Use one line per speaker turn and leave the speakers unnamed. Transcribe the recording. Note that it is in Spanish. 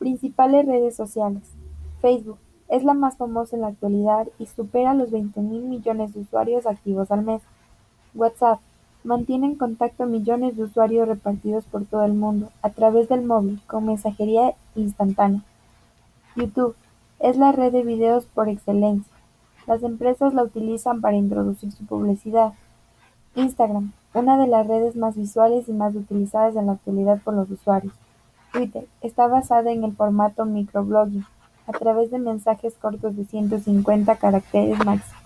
Principales redes sociales. Facebook es la más famosa en la actualidad y supera los 20.000 millones de usuarios activos al mes. WhatsApp mantiene en contacto a millones de usuarios repartidos por todo el mundo a través del móvil con mensajería instantánea. YouTube es la red de videos por excelencia. Las empresas la utilizan para introducir su publicidad. Instagram, una de las redes más visuales y más utilizadas en la actualidad por los usuarios. Twitter está basada en el formato microblogging, a través de mensajes cortos de 150 caracteres